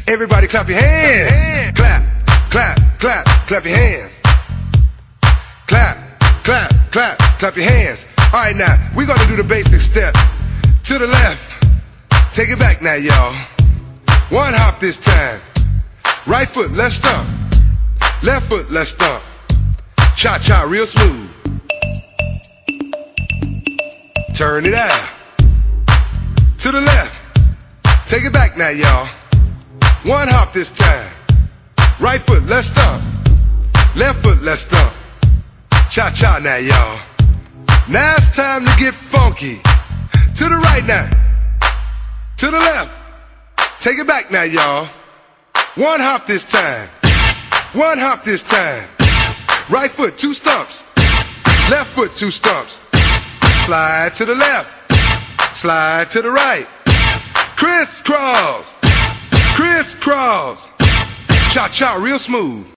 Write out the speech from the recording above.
Everybody clap your hands. Clap, clap, clap, clap your hands. Clap, clap, clap, clap your hands. All right, now, we're gonna do the basic step. To the left. Take it back now, y'all. One hop this time. Right foot, let's stomp. Left foot, let's stomp. Cha-cha, real smooth. Turn it out. To the left. Take it back now, y'all. One hop this time. Right foot, let's stomp. Left foot, let's stomp. Cha-cha now, y'all. Now it's time to get funky. To the right now. To the left. Take it back now, y'all. One hop this time. One hop this time. Right foot, 2 stumps. Left foot, 2 stumps. Slide to the left. Slide to the right. Crisscross. Crisscross. Cha-cha, real smooth.